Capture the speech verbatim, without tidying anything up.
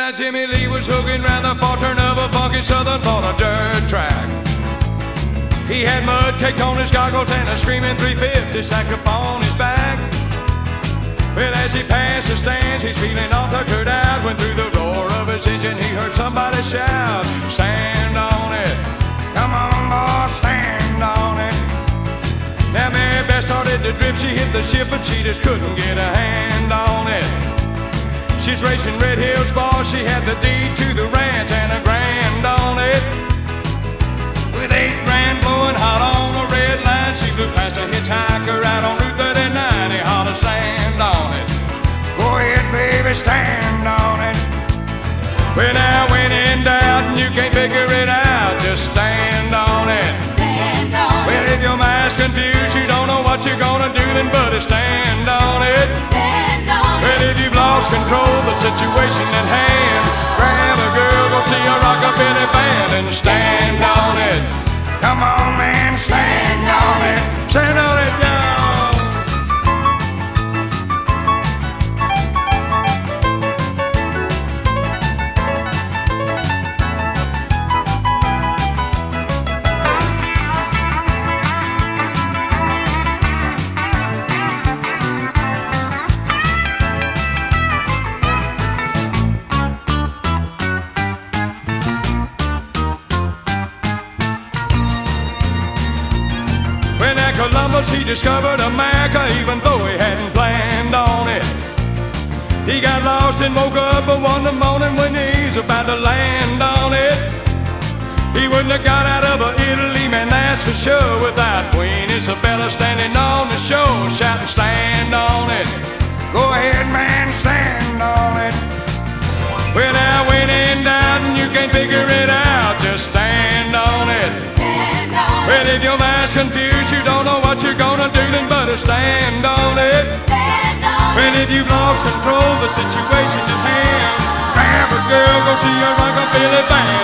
that Jimmy Lee was hooking round the far turn of a funky southern on a dirt track. He had mud caked on his goggles and a screaming three fifty stacked upon his back. Well, as he passed the stands, he's feeling all tuckered out, when through the roar of his engine he heard somebody shout, "Stand on it, come on boy, stand on it." Now Mary Beth started to drift, she hit the ship, but she just couldn't get a hand on it. She's racing Red Hills Bar, she had the deed to the ranch and a grand on it. With eight grand blowing hot on a red line, she flew past a hitchhiker out on Route thirty-nine. He hollered, "Stand on it, go ahead baby, stand on it." Well now when in doubt and you can't figure it out, just stand on it. Stand on well, it. If your mind's confused, you don't know what you're gonna do, then buddy, stand on it. Stand on well, it. If you've lost control of the situation at hand, grab a girl, go see a rockabilly band and stand on it. Come on man, stand on it. Stand on it now. Columbus, he discovered America even though he hadn't planned on it. He got lost and woke up one morning when he's about to land on it. He wouldn't have got out of Italy, man, that's for sure, without Queen Isabella standing on the shore shouting, "Stand on it, go ahead man, stand on it." Well now when in doubt and you can't figure it out, just stand on it. Stand on well, it. If your mind's confused, you don't know what you're gonna do, then better stand on it. Stand on well, it. If you've lost control of the situation's at hand, grab a girl, go see a rockabilly band.